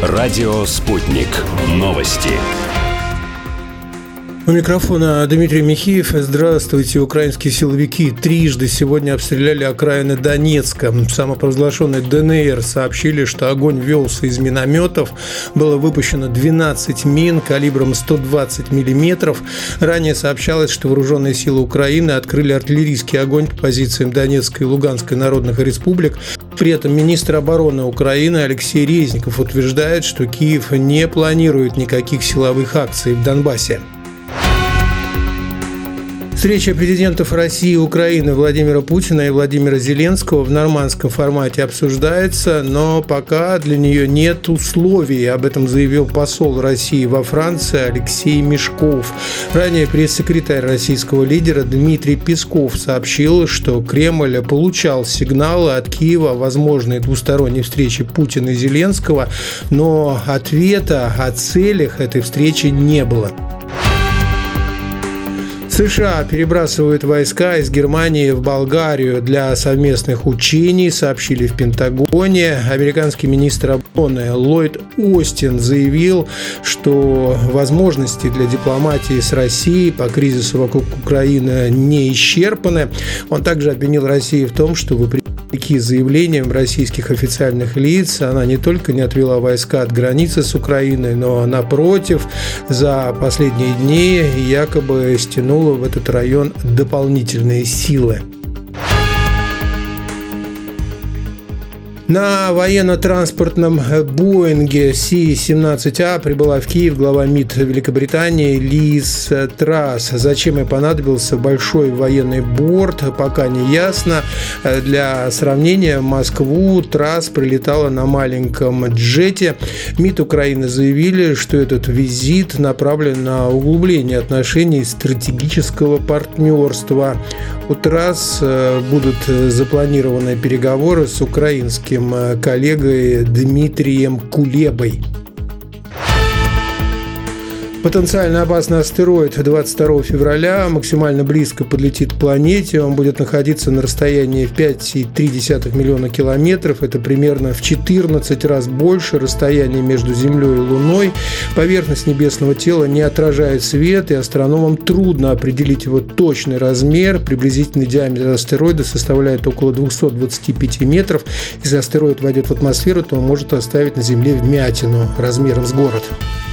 Радио «Спутник». Новости. У микрофона Дмитрий Михеев. Здравствуйте. Украинские силовики трижды сегодня обстреляли окраины Донецка. Самопровозглашенные ДНР сообщили, что огонь велся из минометов. Было выпущено 12 мин калибром 120 мм. Ранее сообщалось, что вооруженные силы Украины открыли артиллерийский огонь по позициям Донецкой и Луганской народных республик. При этом министр обороны Украины Алексей Резников утверждает, что Киев не планирует никаких силовых акций в Донбассе. Встреча президентов России и Украины Владимира Путина и Владимира Зеленского в нормандском формате обсуждается, но пока для нее нет условий. Об этом заявил посол России во Франции Алексей Мешков. Ранее пресс-секретарь российского лидера Дмитрий Песков сообщил, что Кремль получал сигналы от Киева о возможной двусторонней встрече Путина и Зеленского, но ответа о целях этой встречи не было. США перебрасывают войска из Германии в Болгарию для совместных учений, сообщили в Пентагоне. Американский министр обороны Ллойд Остин заявил, что возможности для дипломатии с Россией по кризису вокруг Украины не исчерпаны. Он также обвинил Россию в том, что вопреки заявлениям российских официальных лиц, она не только не отвела войска от границы с Украиной, но, напротив, за последние дни якобы стянула в этот район дополнительные силы. На военно-транспортном Боинге Си-17А прибыла в Киев глава МИД Великобритании Лиз Трасс. Зачем ей понадобился большой военный борт, пока не ясно. Для сравнения, в Москву Трасс прилетала на маленьком джете. МИД Украины заявили, что этот визит направлен на углубление отношений стратегического партнерства. У Трасс будут запланированы переговоры с украинским коллегой Дмитрием Кулебой. Потенциально опасный астероид 22 февраля максимально близко подлетит к планете. Он будет находиться на расстоянии в 5,3 миллиона километров. Это примерно в 14 раз больше расстояния между Землей и Луной. Поверхность небесного тела не отражает свет, и астрономам трудно определить его точный размер. Приблизительный диаметр астероида составляет около 225 метров. Если астероид войдет в атмосферу, то он может оставить на Земле вмятину размером с город.